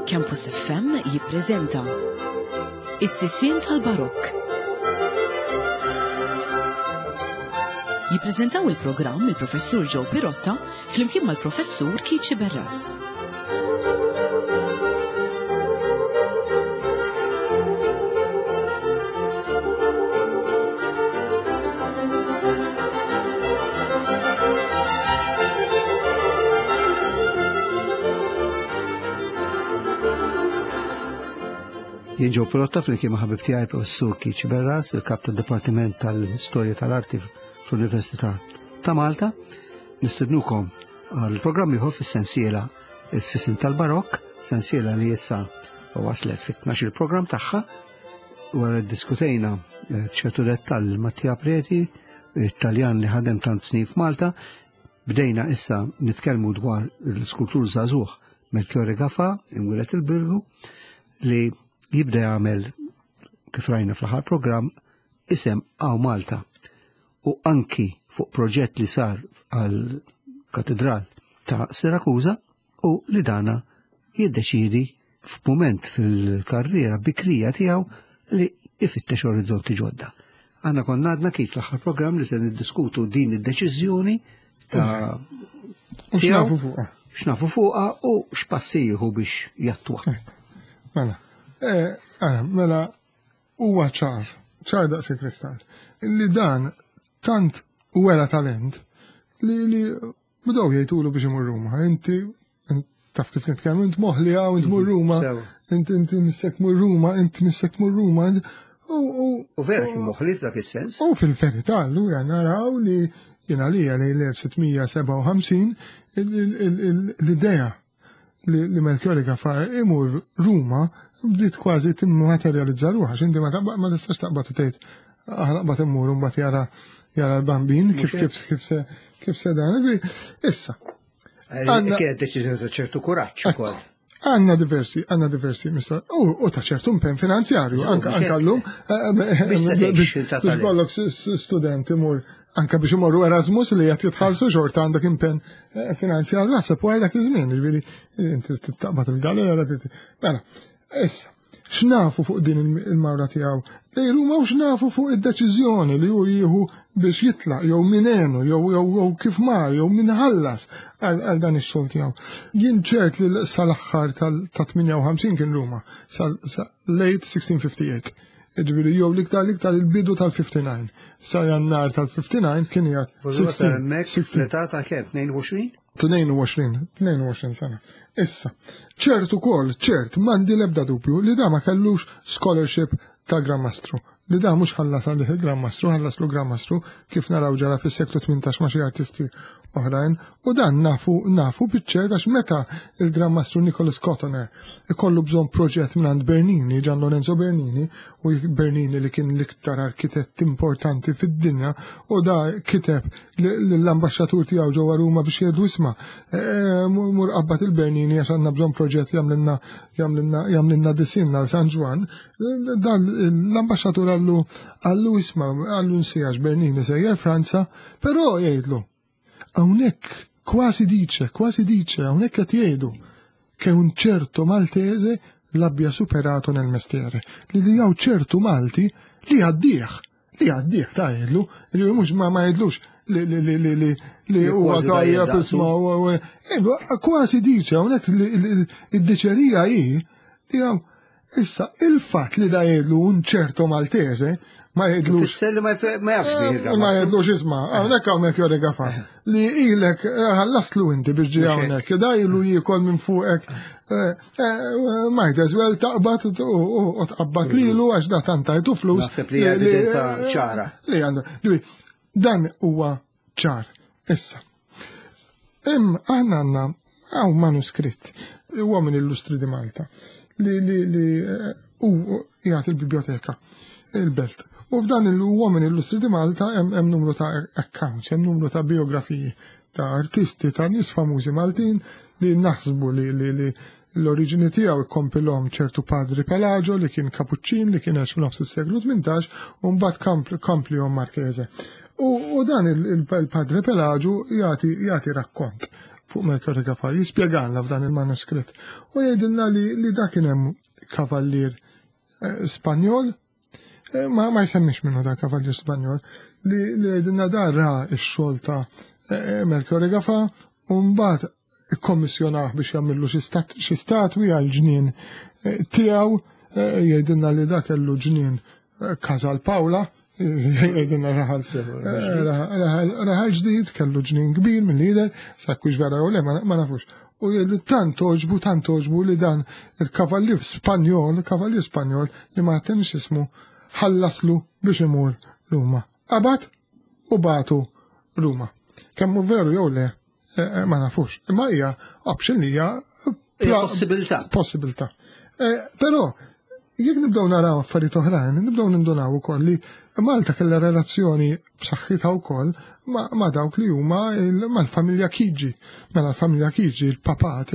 Campus FM jippreżenta Is-Sissien tal-Barokk. Jippreżentaw il-programm il-Professur Joe Pirotta flimkien mal-Professur Kici Berras. Jien Joe Pirotta flimkien ma' ħabib tiegħi Professur Kici Berras, il-Kap tad-Dipartiment tal-Istorja tal-Arti fl-Università ta' Malta. Nistednukom għal-programm ieħor fis-sensiela Is-Sissien tal-Barokk, sensiela li issa waslet fit-12 il-programm tagħha wara ddiskutejna ċertu dettall Mattia Preti, Italjan li ħadem tant snin f'Malta. Bdejna issa nitkellmu dwar l-skultur żagħżugħ Melchiorre Gaffà inwieled il-Birgu li jibda jagħmel kif rajna fl-aħħar programm isem Għaw Malta u anki fuq proġett li sar għal katedral ta' Sirakuża u li dana jiddeċidi f'mument fil-karriera bikrija tiegħu li ifittex orizzonti ġodda. Għandna konna għadna kif l-aħħar programm li se niddiskutu din id-deċiżjoni ta' x'nafu fuqha u x'passi jieħu biex jattwa. Mela, huwa ċar daqs il-kristall. Li dan tant wera talent li bdew jgħidulu biex imur Ruma. Inti taf kif nitkellmu, int moħli għaw, int mur Ruma, inti missek mur Ruma, inti missek mur Ruma. U vera kien moħli f'dak is-sens? U fil-verità allura naraw li jiena li l-1657 l-idea li Melchiorre Gaffà imur Ruma bdiet kważi timmaterializza ruħha, x'inti ma tistax taqbad u tgħid aqbad immur u mbagħad jara l-bambin kif se dan. Issa. Kienet deċiżjoni ta' ċertu kuraġġ ukoll. Għandna diversi mister. U ta' ċertu impenn finanzjarju anke llum biex kollok studenti imur anke biex imorru Erasmus li qed jitħallsu xorta għandek impenn finanzjarju naħseb wara dak iż-żmien, jiġifieri inti taqbad il-galera. Mela, issa, x'nafu fuq din il-mawra tiegħu lejn Ruma u x'nafu fuq id-deċiżjoni li hu jieħu biex jitlaq jew min għenu jew kif mar jew min ħallas għal dan ix-xogħol tiegħu. Jien ċert li sal-aħħar ta' 58 kien Ruma, late 1658. Jiġifieri jew l-iktar il-bidu tal-59. Sa Jannar tal-59 kien hija 16. ta' kemm 22? 22 sena. Issa, ċert m'għandi l-ebda dubju li da ma kellux scholarship ta' Gran Mastru. Li da mhux ħallas għalih il-Gran Mastru, ħallaslu Gran Mastru kif naraw ġara fis-seklu 18 ma' xi artisti oħrajn, u dan nafu biċ-ċert għax meta il-Gran Mastru Nicholas Cotoner ikollu bżonn proġett minn Bernini, Gian Lorenzo Bernini, u Bernini li kien l-iktar arkitett importanti fid-dinja, u da kiteb l-ambaxxatur tiegħu ġewwa Ruma biex jgħidu isma' mur qabbad il-Bernini għax għandna bżonn proġett jagħmlilna disinna għal San Ġwan. Dan l-ambaxxatur għallu isma' għallu nsejjax Bernini sejjer Franza, però jgħidlu hawnhekk quasi dice, hawnhekk qed jgħidu che un certo maltese l'abbia superato nel mestiere. Li jaw ċertu Malti li għaddieħ ta' jgħidlu, li mhux ma jgħidlux li huwa tajjeb isma' quasi dice hawnhekk id-diċerija hi li hawn issa il-fatt li da jgħidlu un ċerto maltese ma jgħidlux. Fisser li ma jafx ma jgħidlux isma' hawnhekk hawn Melchiorre Gaffà li ilek ħallaslu inti biex ġi hawnhekk, da ilu jiekol minn fuqek might as well taqbad u tqabbad lilu għax da tant tajtu flus. Naħseb li evidenza ċara. Li għandu. Dan huwa ċar. Issa. Aħna għandna hawn manuskritt huwa minn Illustri di Malta li jagħti il-biblioteka il-Belt. U f'dan il-Women Illustri di Malta hemm numru ta' accounts, hemm numru ta' biografiji ta' artisti ta' nies famużi Maltin li naħsbu li l-oriġini tiegħu ikkompilhom ċertu Padri Pelagio li kien Kapuċċin li kien għex f'nofs is-seklu 18 u mbagħad komplihom Marchese. U dan il-Padre Pelagio jagħti rakkont fuq Mercury Gafa, jispjeganna f'dan il-manuskritt. U jgħidilna li dak kien hemm kavallier Spanjol, ma jsemmix minnu da kavallier Spanjol, li jgħidilna da ra x-xogħol ta' Mercury Gafa u mbagħad ikkommissjonaħ biex jagħmillu xi statwi għal ġnien tiegħu, jgħidilna li da kellu ġnien Casal Pawla, jgħidilna raħal ġdid, kellu ġnien kbir minn lider, sakkux vera u le, ma nafux. U jgħidu tant oġbu li dan il-kavallier Spanjol li ma tenx ismu ħallaslu biex imur Ruma. Qabad u batu Ruma. Kemmu veru jew le, ma nafux. Ma hija option li hija possibilità. Però jekk nibdew naraw affarijiet oħrajn, nibdew nindunaw ukoll li Malta kellha relazzjoni b'saħħitha wkoll ma' dawk li huma mal-familja Chigi. Mela l-familja Chigi, il-papa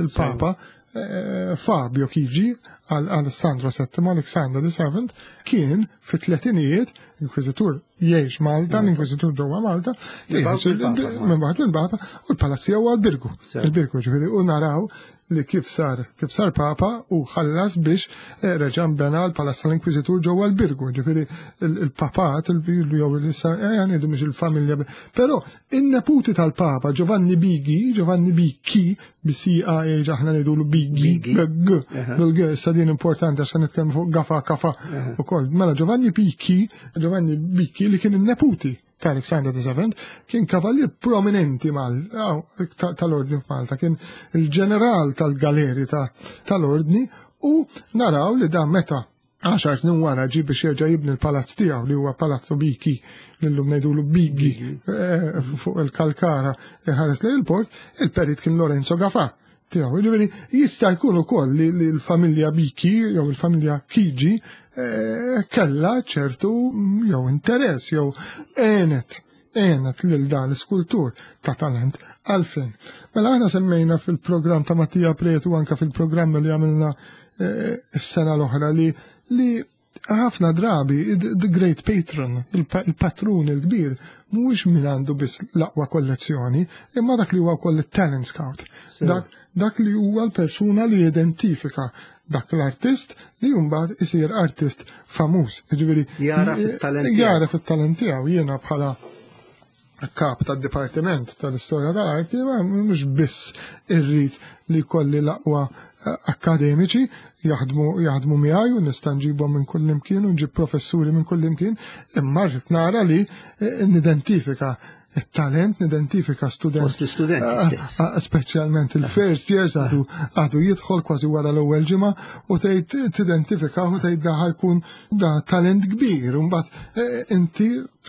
Fabio Chigi, Alessandro VII, Alexander VII, kien fit-tletinijiet inkwiżitur jgħix Malta, l-inkwiżitur ġewwa Malta, minn baħt u l-palazzi huwa l-Birgu. Il-Birgu ġifieri u naraw li kif sar papa u ħallas biex reġan bena l-palazza l-inkwiżitur ġewwa l-Birgu, ġifieri il-papat jew il-nidu mhux il-familja. Però in-neputi tal-papa Giovanni Bicchi BCA aħna ngħidulu Biggi bil-G sadin importanti għax nitkellmu fuq Gafa ukoll. Mela Giovanni Bicchi li kien in-neputi ta' Alexander VII, kien kavallier prominenti tal-ordni f'Malta, kien il-ġeneral tal-galeri tal-ordni u naraw li da meta 10 snin wara ġi biex jerġa' jibni l-palazz tiegħu li huwa Palazzo Bicchi lillum ngħidulu Biggi fuq il-Kalkara ħares lejn il-port, il-perit kien Lorenzo Gafa tiegħu. Jiġifieri jista' jkun ukoll li l-familja Bicchi jew il-familja Chigi kella ċertu jew interess jew għenet lil dan l-iskultur ta' talent għalfejn. Mela aħna semmejna fil-programm ta' Mattia Pretu anke fil-programm li għamilna s-sena l-oħra li ħafna drabi the great patron, il-patrun il-kbir, mhuwiex min għandu biss l-aqwa kollezzjoni, imma dak li huwa wkoll it-talent scout. Dak li huwa l-persuna li identifika dak l-artist li jumbat isir artist famuż. Jara fit-talent tiegħu. Jiena bħala kap tad-dipartiment tal-istorja tal-arti ma mhux biss irrid li kolli l-aqwa akademiċi jaħdmu miegħi u nista' nġibhom minn kull imkien u nġib professuri minn kull imkien, imma rrid nara li nidentifika il-talent, nidentifika student. Speċjalment il-first years għadu jidħol kważi wara l-ewwel ġimgħa u tgħid tidentifika u tgħid da ħajkun da talent kbir u mbagħad inti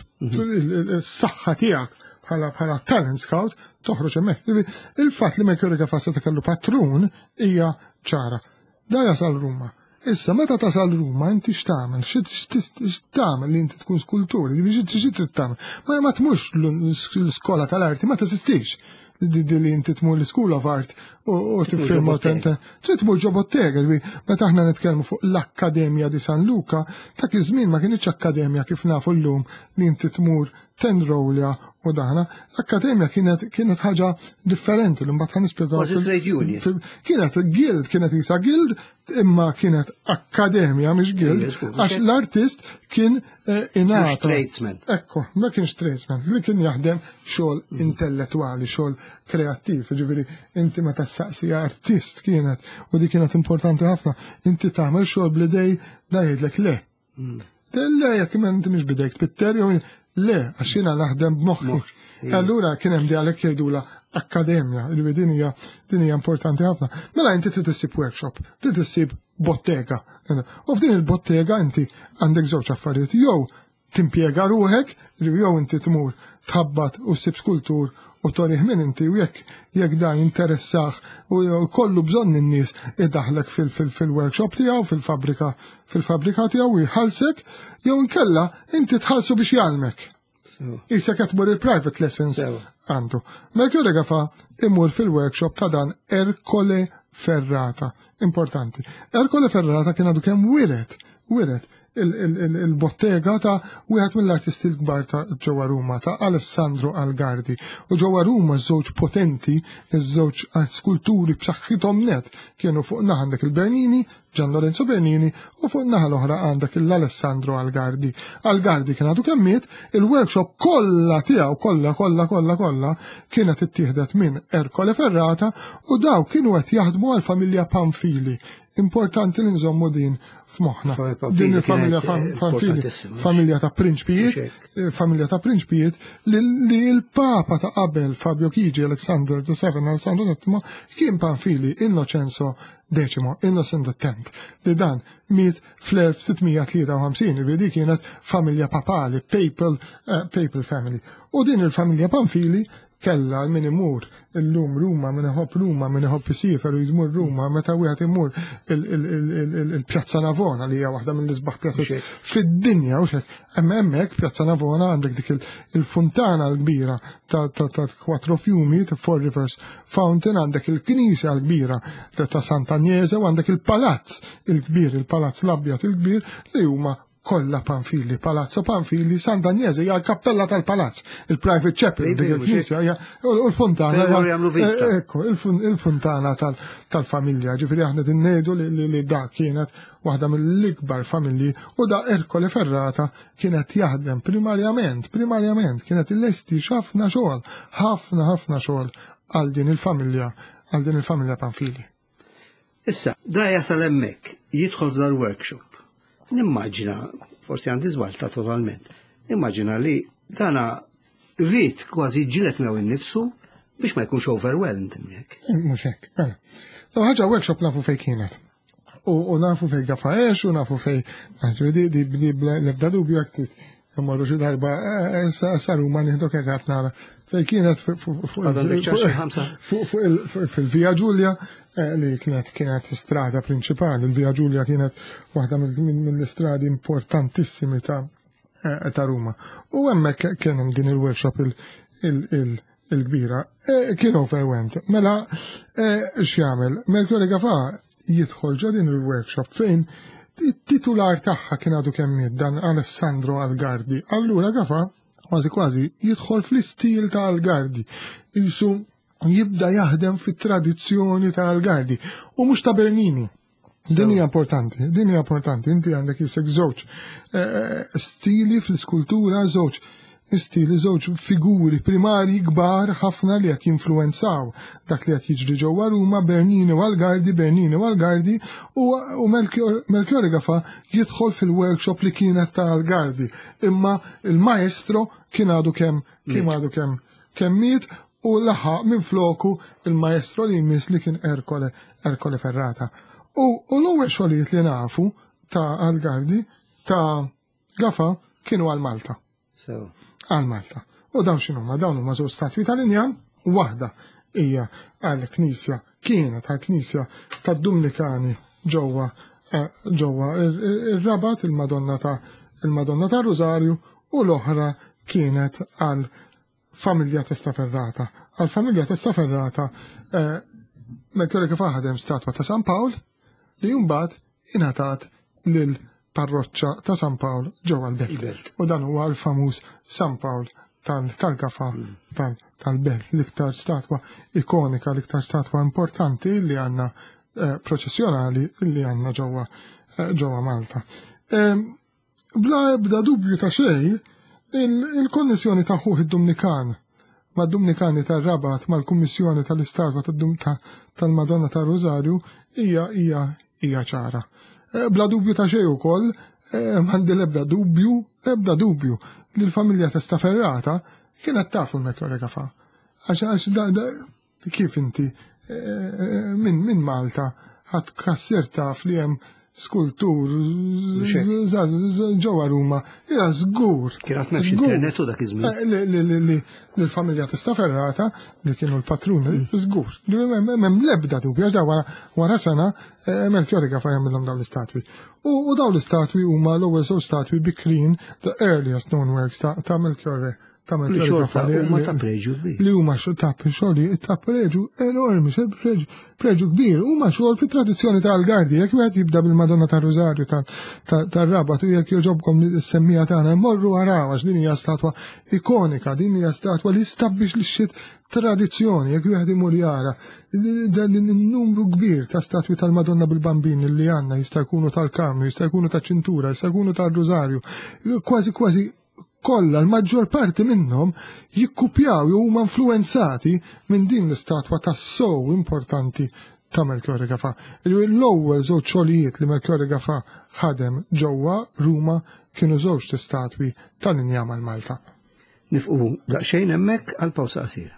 s-saħħa tiegħek bħala talent scout toħroġ hemmhekk. Il-fatt li Mercury Gafa se kellu patrun hija ċara. Da jasal Ruma. Issa, meta tasal Ruma, inti x'tagħmel? X'tagħmel li inti tkun skultur? Xi trid tagħmel? Ma tmux l-iskola tal-arti, ma tesistix. Li inti tmur l-School of Art u tiffirma trid tmur ġo bottega. Meta aħna nitkellmu fuq l-Akkademja di San Luca, dak iż-żmien ma kienx akkademja kif nafu llum li inti tmur tenrolja u daħna. L-Akkademja kienet ħaġa differenti li mbagħad nispjegaw. Trade union. Kienet isa guild imma kienet akkademja mhix guild għax l-artist kien ingħata. Tradesman. Ekku, ma kienx tradesman, li kien jaħdem xogħol intellettwali, xogħol kreattiv, ġifieri inti meta saqsija artist kienet u di kienet importanti ħafna, inti tagħmel xogħol bl-idej da jgħidlek le. Le jekk inti mhix bidejk Pitter jew le, għax jiena naħdem b'moħħi. Allura kien hemm dialekt jgħidula akkademja, din hija importanti ħafna. Mela inti trid issib workshop, trid issib bottega. U f'din il-bottega inti għandek żewġ affarijiet, jew timpjega ruħek, jew inti tmur tħabbat u ssib skultur u torih minn inti u jekk da jinteressaħ u kollu bżonn in-nies idaħlek fil-workshop tiegħu, fil-fabrika tiegħu u jħallsek, jew inkella inti tħallsu biex jgħalmek. Issa katmur il-private lessons għandu. Mercury Gafa imur fil-workshop ta' dan Ercole Ferrata. Importanti. Ercole Ferrata kien għadu kemm wiret il-bottega ta' wieħed mill-artisti l-kbar ta' ġewwa Ruma ta' Alessandro Algardi. U ġewwa Ruma żewġ potenti, iż-żewġ skulturi b'saħħithom net kienu fuq naħa għandek il-Bernini, Gian Lorenzo Bernini, u fuq naħa l-oħra għandek l-Alessandro Algardi. Algardi kien għadu kemmiet, il-workshop kollha tiegħu kollha kienet ittieħdet minn Ercole Ferrata u daw kienu qed jaħdmu għall-familja Panfili. Importanti li nżommu din f'moħħna. Din il-familja Panfili, familja ta' prinċpijiet li l-papa ta' qabel Fabio Chigi, Alexander VII, kien Panfili, Innocenzo X, Innocent X, li dan miet fl-1653, li kienet familja papali, papal family. U din il-familja Panfili kella min imur il-lum Ruma, min iħobb Ruma, min iħobb isifer u jżmur Ruma, meta wieħed imur il-Pjazza Navona li hija waħda mill-isbaħ pjazzas fid-dinja u xek. Hemmhekk Pjazza Navona għandek dik il-funtana l-kbira ta' Quattro Fiumi, ta' Four Rivers Fountain, għandek il-Knisja l-kbira ta' Sant'Agnese u għandek il-palazz il-kbir, il-palazz l-abjad il-kbir li huma kollha Panfili, Palazzo Panfili, Sant'Agnese hija l-kappella tal-palazz, il-private chapel dik il-knisja u l-funtana. Ekko, il-funtana tal-familja, ġifieri aħna tinnejdu li da kienet waħda mill-ikbar familji u da Ercole Ferrata kienet jaħdem primarjament kienet il-lesti ħafna xogħol għal din il-familja Panfili. Issa, da jasal hemmhekk jidħol dal-workshop. Nimmaġina, forsi għandi żbalta totalment, nimmaġina li dana rrit kważi ġilet mew innifsu biex ma jkunx overwhelmed hemmhekk. Mhux hekk, mela. No ħaġa workshop nafu fejn kienet. U nafu fejn gafaex, u nafu fejn di l-ebda dubju aktiv. Immorru xi darba saru ma nieħdok eżatt nara fejn kienet fil-Via Giulia li kienet strada prinċipali. Il-Via Giulia kienet waħda mill-istradi importantissimi ta' Ruma. U hemmhekk kien hemm din il-workshop il-kbira. Kien overwhelmed. Mela x'jagħmel? Melchiorre Gafà jidħol ġo din il-workshop fejn it-titular tagħha kien għadu kemm dan Alessandro Algardi. Allura Gafà kważi jidħol fl-istil ta' Algardi. Isu jibda jaħdem fit-tradizzjoni ta' Algardi u mhux ta' Bernini. Din hija importanti, inti għandek jisek żewġ stili fl-iskultura, żewġ figuri primari kbar ħafna li qed jinfluwenzaw dak li qed jiġri ġewwa Ruma, Bernini u Algardi u Melchiorre Gafà jidħol fil-workshop li kienet ta' Algardi. Imma il-maestro kien għadu kemm miet u laħaq minn floku il-maestro li jmiss li kien Ercole Ferrata. U l-ewwel xogħlijiet li nafu ta' Algardi ta' Gafà kienu għal Malta. Għal Malta. U dawn x'inhuma? Dawn huma żewġ statwi tal-Injan, waħda hija għall-Knisja, kienet għall-Knisja tad-Dominikani ġewwa ir-Rabat il-Madonna ta' Rosario u l-oħra kienet għal familja Testa Ferrata. Għal-familja Testa Ferrata Melchiorre Gafà ħadem statwa ta' San Pawl li jumbat ingħatat lil parroċċa ta' San Pawl ġewwa l-Belt. U dan huwa l-famuż San Pawl tal-Gafà tal-Belt, l-iktar statwa ikonika, l-iktar statwa importanti li għandna proċessjonali li għandna ġewwa Malta. Bla dubju ta' xejn, il-konnessjoni ta' ħuħ id-Dominikan ma' Dominikani tal-Rabat mal-Kummissjoni tal-Istatwa tal-Madonna ta' Rosario hija ċara. Bla dubju ta' xejn ukoll, m'għandi l-ebda dubju li l-familja Testa Ferrata kienet tafu l-Melchiorre Gafà. Għax kif inti minn Malta ħadd kassir taf li hemm skultur ġewwa Ruma, hija żgur. Kienet mexxi internet u dak iż-żmien. Li l-familja Testa Ferrata li kienu l-patruni, żgur. M'hemm l-ebda dubju wara sena Melchiorre Gafà jagħmilhom dawn l-istatwi. U dawn l-istatwi huma l-ewwel żewġ statwi bikrin the earliest known works ta' Melchiorre ta' Li xogħol ta' huma ta' preġu kbir. Li huma ta' xogħol ta' preġu enormi, preġu kbir. Huma xogħol fit-tradizzjoni tal-Gardi, jekk wieħed jibda bil-Madonna tar-Rożarju tar-Rabat u jekk joġobkom is-semmija tagħna mmorru waraw għax din hija statwa ikonika, din hija statwa li stabbilixxiet tradizzjoni, jekk wieħed imur jara dan il-numru kbir ta' statwi tal-Madonna bil-Bambin li għandna jista' jkunu tal-Karmnu, jista' jkunu tal-Ċintura, jista' jkunu tal-Rożarju, kważi kollha l-maġġor parti minnhom jikkupjaw jew huma influenzati minn din l-istatwa tas-sow importanti ta' Melchiorre Gafà. L-ewwel żewġ xogħlijiet li Melchiorre Gafà ħadem ġewwa Ruma kienu żewġ statwi tal-Injama l-Malta. Nifqu daqsxejn hemmhekk għal pawsa qasira.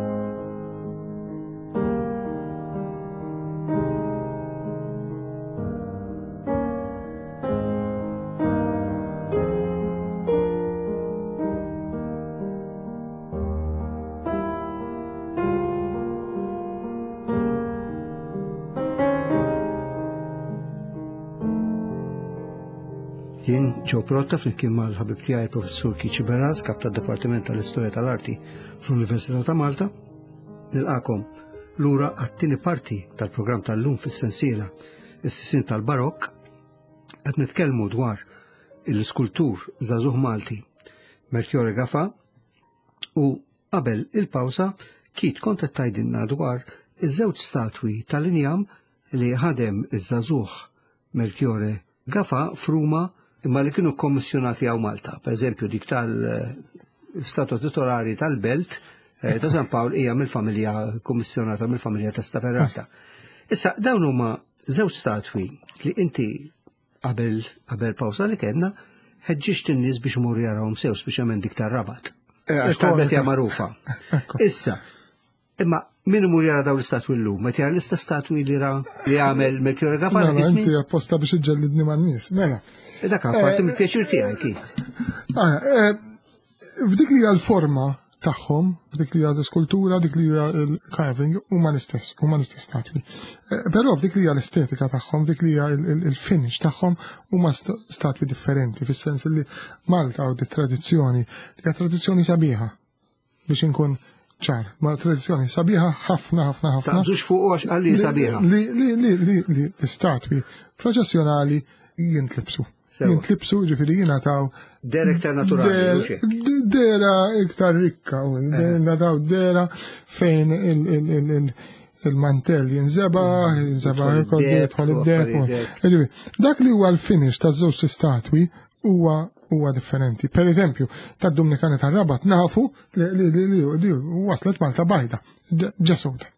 Jien ġew Protta flimkien mal-ħabib tiegħi professur Kiċi Berras, kap tad-Dipartiment tal-Istorja tal-Arti fl-Università ta' Malta, nilqakom lura għat-tieni parti tal-programm tal-lum fis-sensiela is-sisin tal-Barokk qed nitkellmu dwar il-skultur żagħżugħ Malti Melchiorre Gafà u qabel il-pawsa Kit kont qed tgħidilna dwar iż-żewġ statwi tal-injam li ħadem iż-żagħżugħ Melchiorre Gafà f'Ruma imma li kienu kommissjonati għaw Malta. Per eżempju, dik tal-statwa titolari tal-Belt ta' San Pawl hija mill-familja kommissjonata mill-familja ta' Staferrata. Issa, dawn huma żewġ statwi li inti qabel pawsa li kellna ħeġġiġt in-nies biex imur jarawhom sew speċjalment dik tar-Rabat. Għax tal-Belt hija magħrufa. Issa, imma min imur jara dawn l-istatwi llum? Ma tjara l-istess statwi li għamel Melchiorre Gafà li ismi? Inti apposta biex iġġellidni man-nies. Mela. Dak parti mill-pjaċir tiegħi kif. F'dik li hija l-forma tagħhom, f'dik li hija l-iskultura, dik li hija l-carving huma l-istess statwi. Però f'dik li hija l-estetika tagħhom, dik li hija l-finish tagħhom huma statwi differenti fis-sens li Malta u dik tradizzjoni li hija tradizzjoni sabiħa biex inkun ċar, ma tradizzjoni sabiħa ħafna. Taqżux fuq għax qalli sabiħa. Li l-istatwi proċessjonali jintlibsu. Jintlibsu ġifiri jingħataw dera iktar naturali. Dera iktar rikka, nataw dera fejn il-mantell jinżeba jidħol id-dek. Dak li huwa l-finish taż-żewġ statwi huwa differenti. Per eżempju, tad-Dominikani tar-Rabat nafu li waslet Malta bajda, ġesuta.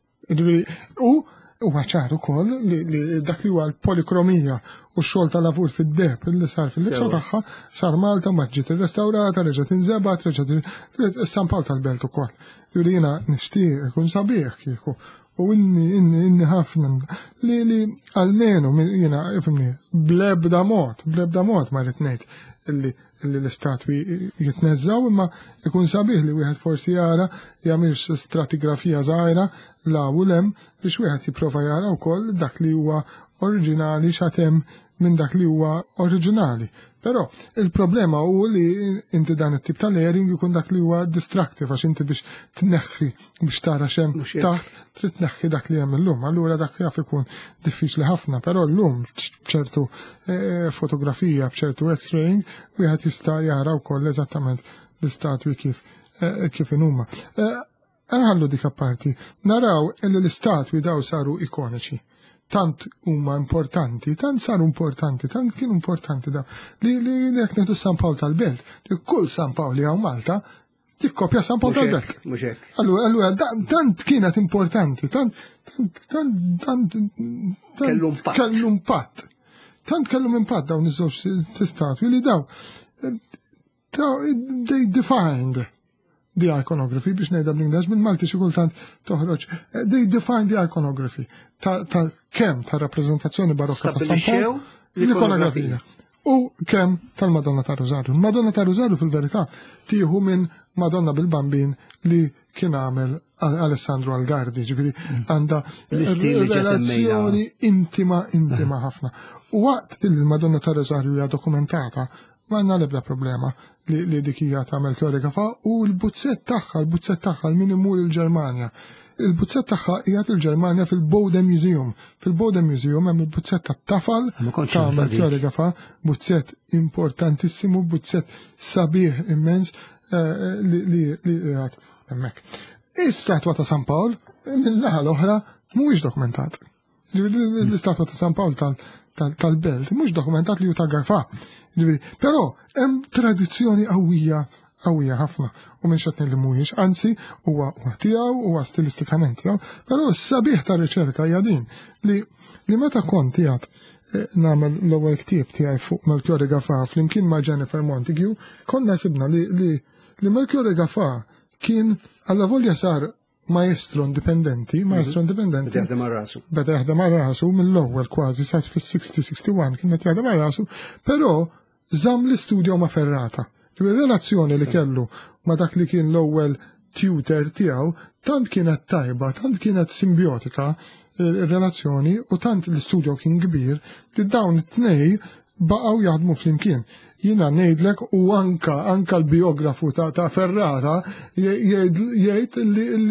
U ċar ukoll li dak li huwa l-polikromija u x-xogħol tal-lavur fid-deb li sar fil-libsa tagħha sar Malta ma ġiet irrestawrata, reġgħet inżebat, reġgħet San Pawl tal-Belt ukoll. Juri jiena nixtieq ikun sabiħ kieku u inni ħafna li almenu jiena ifhimni blebda mod ma rrid ngħid illi l-istatwi jitneżżaw imma ikun sabiħ li wieħed forsi jara jagħmilx stratigrafija żgħira la u lem biex wieħed jipprova jara wkoll dak li huwa oriġinali x'atem minn dak li huwa oriġinali. Però il-problema hu li inti dan it-tip ta' layering ikun dak li huwa distractive għax inti biex tneħħi biex tara xemm taħt trid tneħħi dak li hemm illum. Allura dak jaf ikun diffiċli ħafna, però llum b'ċertu fotografija, b'ċertu X-raying wieħed jista' jara wkoll eżattament l-istatwi kif inhuma. Ħallu dik apparti, naraw li l-istatwi daw saru ikoniċi. Tant huma importanti, tant saru importanti, tant kienu importanti daw. Li jekk neħdu San Pawl tal-Belt, li kull San Pawl li hawn Malta tikkopja San Pawl tal-Belt. Mhux hekk. Allura tant kienet importanti, tant kellu impatt. Tant kellhom impatt dawn iż-żewġ statwi li daw they defined the iconography biex ngħidha bl-Ingliż bil-Malti xi kultant toħroġ. They define the iconography ta' kemm ta' rappreżentazzjoni barokka ta' San Pawl l-ikonografija. U kemm tal-Madonna ta' Rożarju. Madonna ta' Rożarju fil-verità tieħu minn Madonna bil-Bambin li kien għamel Alessandro Algardi, ġifieri għandha relazzjoni intima ħafna. U waqt li l-Madonna ta' Rożarju hija dokumentata, ma għandna l-ebda problema li dikija tagħmel koreografa u l-buzzett tagħha min imur il-Ġermanja. Il-buzzett tagħha qiegħed il-Ġermanja fil-Bode Museum. Fil-Bode Museum hemm il-buzzett tat-tafal tagħmel koreografa, buzzett importantissimu, buzzett sabiħ immens li qiegħed hemmhekk. Is-statwa ta' San Pawl mill-naħa l-oħra mhuwiex dokumentat. L-istatwa ta' San Pawl tal-Belt mhux dokumentat li hu ta' Garfà. Però hemm tradizzjoni qawwija ħafna u minn xatni li mhuwiex, anzi huwa tiegħu huwa stilistikament tiegħu, però s-sabiħ ta' riċerka hija din li meta kont qiegħed nagħmel l-ewwel ktieb tiegħi fuq Melchiorre Gaffà flimkien ma' Jennifer Montague, konna sibna li Melchiorre Gaffà kien alla volja sar maestro indipendenti. Beda jaħdem ar rasu mill-ewwel kważi sa fis-60-61 kien qed jaħdem ar rasu, però żamm l-istudio ma' Ferrata. Il-relazzjoni li kellu ma' dak li kien l-ewwel tutor tiegħu tant kienet tajba, tant kienet simbiotika il-relazzjoni u tant l-istudio kien kbir li dawn it-tnej baqgħu jaħdmu flimkien. Jiena ngħidlek u anka l-biografu ta' Ferrata jgħid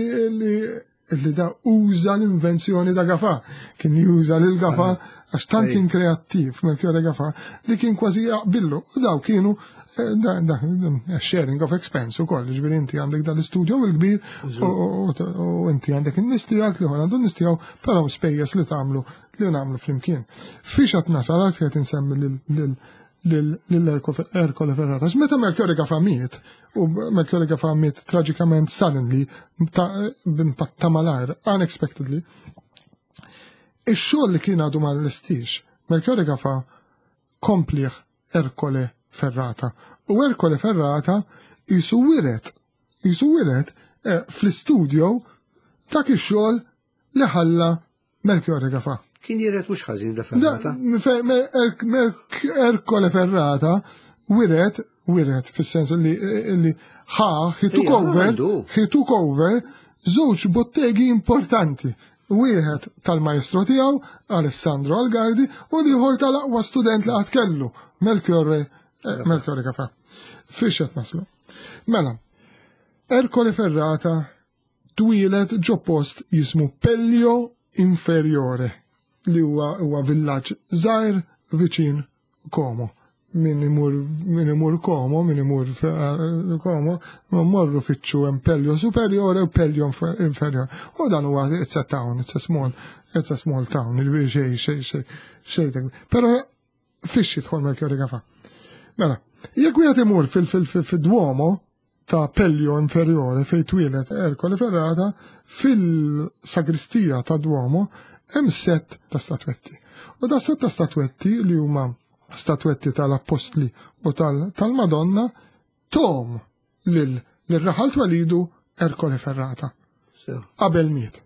li da uża l-invenzjoni ta' Gaffà. Kien juża lil Gaffà għax tant kien kreattiv Melchiorre Gaffà li kien kważi jaqbillu. U daw kienu sharing of expense ukoll, ġifieri inti għandek dal-istudio l-kbir u inti għandek in-nies tiegħek li għandu n-nies tiegħu però spejjeż li nagħmlu flimkien. Fiex qed nasal għalfejn qed insemmi l-Ercole Ferrata. Meta Melchiorre Gaffà miet, u Melchiorre Gaffà miet traġikament suddenly, ta' malajr, unexpectedly, ix-xogħol li kien għadu ma l-istix, Melchiorre Gaffà kompliħ Ercole Ferrata. U Ercole Ferrata jisu wiret fl-istudio ta' ix-xogħol li ħalla Melchiorre Gaffà. Kien jiret mhux ħażin da Ferrata. Ercole Ferrata wiret fis-sens li he took over żewġ bottegi importanti. Wieħed tal-maestro tiegħu Alessandro Algardi u ieħor tal-aqwa student li qatt kellu Melchiorre Gaffà. Fiex qed naslu. Mela, Ercole Ferrata twilet ġo post jismu Pellio Inferiore li huwa villaġġ żgħir viċin Como. Min imur Como, morru fittxu hemm Pellio Superiore u Pellio Inferiore. U dan huwa it's a town, it's a small town, xejn. Però fiex jidħol Melchiorre Gaffà. Mela, jekk wieħed imur fid-Duomo ta' Pellio Inferiore fejn twilet Ercole Ferrata, fil-sagristija ta' Duomo hemm set ta' statwetti. U da set ta' statwetti li huma statwetti tal-Apostli u tal-Madonna tom lil-raħal twalidu Ercole Ferrata. Qabel miet,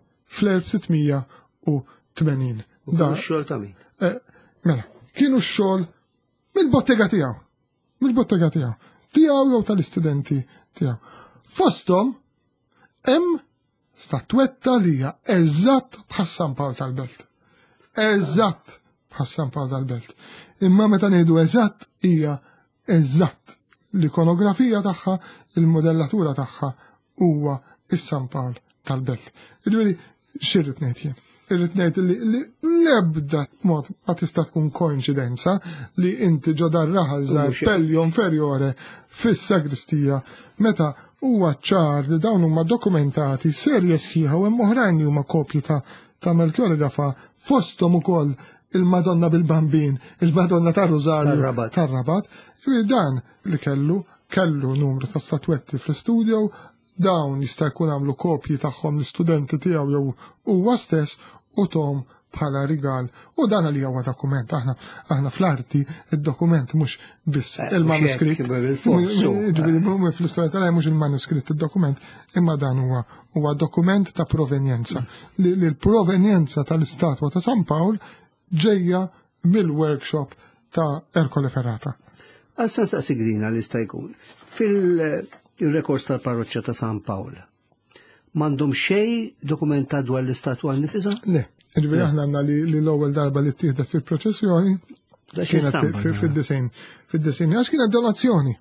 fl-1680. Da x-xogħol ta' min? Mela, kienu x-xogħol mill-bottega tiegħu. Tiegħu jew tal-istudenti tiegħu. Fosthom hemm statwetta li hija eżatt bħas San Pawl tal-Belt. Eżatt bħas San Pawl tal-Belt. Imma meta ngħidu eżatt hija eżatt. L-ikonografija tagħha, il-modellatura tagħha huwa is-San Pawl tal-Belt. Jiġifieri xirrid ngħid jien. Irrid ngħid li l-ebda mod ma tista' tkun koinċidenza li inti ġo dar raħal żgħar Pellio Inferiore fis-sagristija meta huwa ċar li dawn huma dokumentati serje sħiħa u hemm oħrajn li huma kopji ta' Melchiorre Gaffà fosthom ukoll il-Madonna bil-Bambin, il-Madonna tar-Rożarju tar-Rabat. Dan li kellu numru ta' statwetti fl-istudio, dawn jista' jkun għamlu kopji tagħhom l-istudenti tiegħu jew huwa stess u tom bħala rigal. U dan li huwa dokument. Aħna fl-arti id-dokument mhux biss il-manuskritt. Fl-istorja tal mhux il-manuskritt id-dokument, imma dan huwa dokument ta' provenjenza. Li l-provenjenza tal-istatwa ta' San Pawl ġejja mill-workshop ta' Ercole Ferrata. Għal-sens ta' sigrina li sta' jkun. Fil-rekords tal-parroċċa ta' San Pawl, m'għandhom xejn dokumentat dwar l-istatwa nifisha? Le. Ġifieri aħna għandna li l-ewwel darba li ttieħdet fil-proċessjoni kienet fid-disejn. Għax kienet donazzjoni.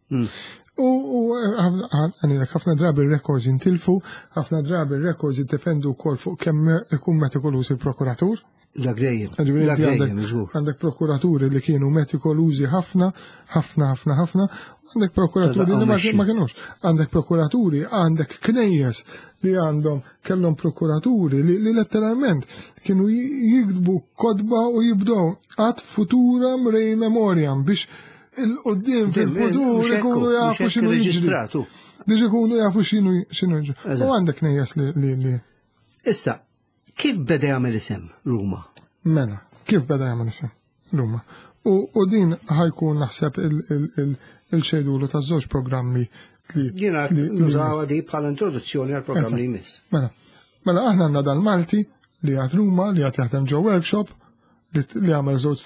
U għanilek ħafna drabi r-rekords jintilfu, ħafna drabi r-rekords jiddependu wkoll fuq kemm ikun metikoluż il-prokuratur. Għandek prokuraturi li kienu metikolużi ħafna, għandek prokuraturi li ma kienux. Għandek prokuraturi, għandek knejjes li kellhom prokuraturi li letteralment kienu jikdbu kodba u jibdow għad futuram rej memoriam biex il-qoddim fil-futur ikunu jafu xinu jiġri. Biex ikunu jafu xinu jiġri. U għandek knejjes li. Issa, kif beda jagħmel isem Ruma? Mela, kif beda jagħmel isem Ruma? U din ħajkun naħseb il-xedulu ta' żewġ programmi li. Jiena nużawha di bħala introduzzjoni għal programm li jmiss. Mela aħna għandna dal-Malti li għad Ruma li għad jaħdem ġew workshop li għamel żewġ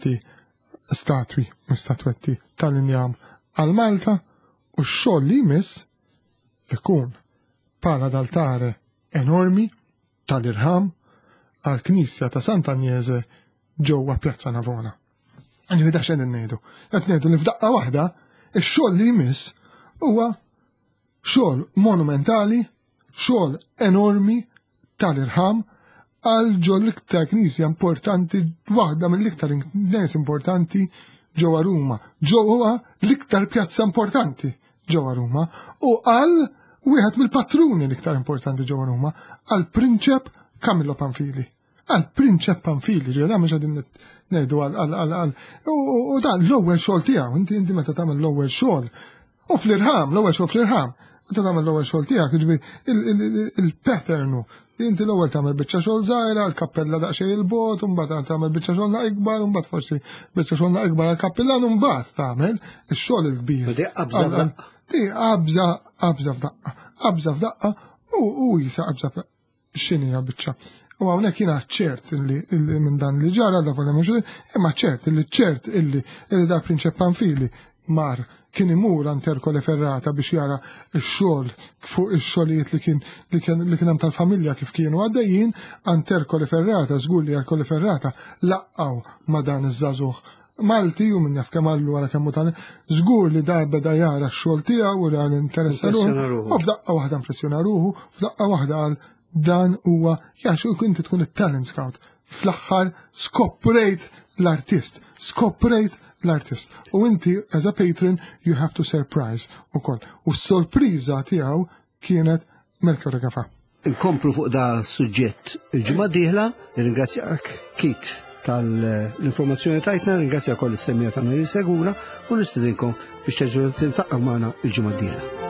statwetti tal-injam għal-Malta u x-xogħol li jmiss ikun bħala d'altare enormi tal-irħam għal-Knisja ta' Sant'Agnese ġewwa Pjazza Navona. Għanju id xedin ngħidu. Qed ngħidu li f'daqqa waħda ix-xogħol li jmiss huwa xogħol monumentali, xogħol enormi tal-irħam għal ġo l-iktar knisja importanti, waħda mill-iktar knisja importanti ġewwa Ruma, ġewwa l-iktar pjazza importanti ġewwa Ruma u għal wieħed mill-patruni l-iktar importanti ġewwa Ruma, għal Prinċep Camillo Pamphili. Għal Prinċep Pamphili, ġewwa mhux qegħdin ngħidu għal u dan l-ewwel xogħol tiegħu, inti meta tagħmel l-ewwel xogħol. U fl-irħam, l-ewwel xogħol fl-irħam, meta tagħmel l-ewwel xogħol tiegħek, jiġri il-patternu. Inti l-ewwel tagħmel biċċa xogħol żgħira, l-kappella daqsxejn il-bot, u mbagħad tagħmel biċċa xogħol la ikbar, u mbagħad forsi biċċa xogħol la ikbar għall-kappellan, u mbagħad tagħmel ix-xogħol il-kbir. Qabża f'daqqa u jisa qabża x'inhi biċċa. U hawnhekk jiena ċert illi minn dan li ġara da forma mhux imma ċert illi da Prinċep Pamphili mar kien imur għand Ercole Ferrata biex jara x-xogħol fuq ix-xogħlijiet li kien hemm tal-familja kif kienu għaddejjin għand Ercole Ferrata, żgur li Ercole Ferrata laqgħu ma' dan iż-żagħżugħ Malti u minn jaf kemm għallu għala kemm tal żgur li da beda jara x-xogħol tiegħu u li interessa ruħu u f'daqqa waħda impressjona ruħu, f'daqqa waħda għal dan huwa jax u kunti tkun it-talent scout. Fl-aħħar skoprejt l-artist. U inti, as a patron, you have to surprise ukoll. U s-sorpriża tiegħu kienet Melchior Gafa. Inkomplu fuq da suġġett il-ġimgħa d-dieħla, ringrazzjak Kit tal-informazzjoni tajtna, ringrazzjak ukoll is-semmija ta' Mary Segura u nistedinkom biex terġgħu tintaqgħu magħna il-ġimgħa d-dieħla.